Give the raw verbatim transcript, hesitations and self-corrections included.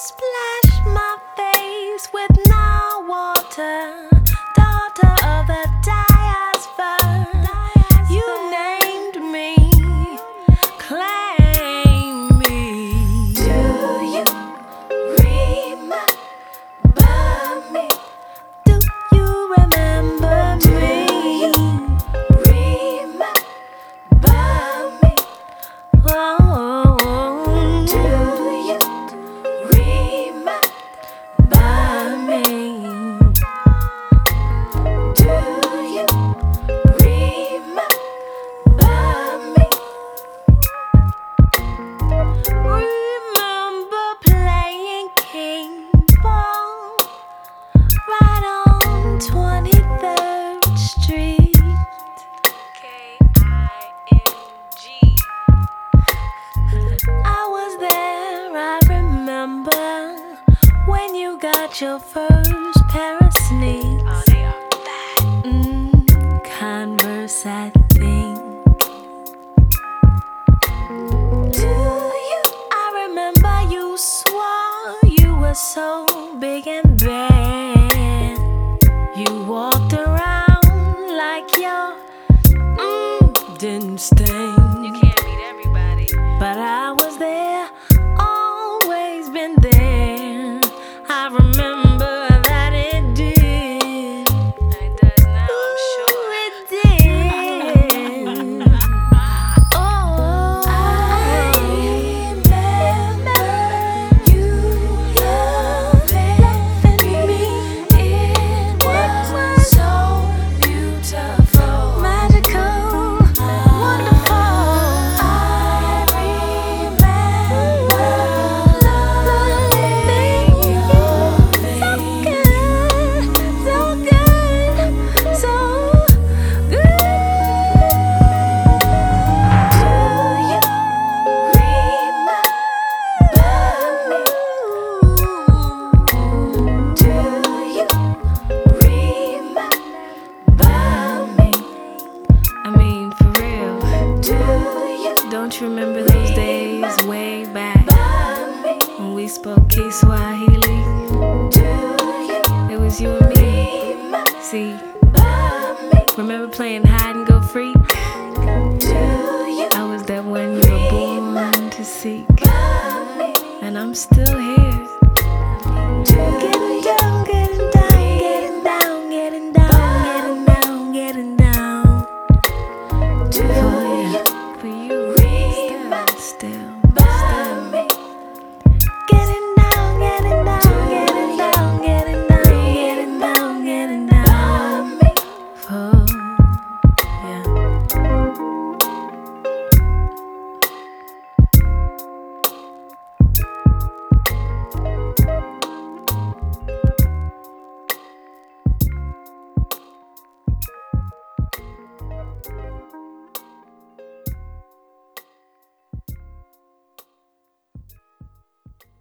Splash my face with no water, daughter of the diaspora. You named me, claim me. Do you remember me? Do you remember Do me? you remember me? Oh, Do you remember me? Do you remember me? remember playing king ball right on twenty-third Street. K I N G. I was there, I remember when you got your first pair of sneaks. Oh, they are fat. Mm, Converse, I think. Do you I remember you swore you were so big and bad. You walked around like your mm, didn't sting. You can't meet everybody, but I was there, always been there. I remember that it did. It does now, I'm sure. It did. Oh, I remember you loving me. It was so beautiful, magical, wonderful. I remember loving you. So good, so good, so good. Do you remember me? Do you remember me? I mean, for real. Do you Don't you remember those days way back me? when we spoke Kiswahili? Do you It was you and me. remember See, me? remember playing hide and go freak? Do you I was that one you were born to seek, me? and I'm still here. Do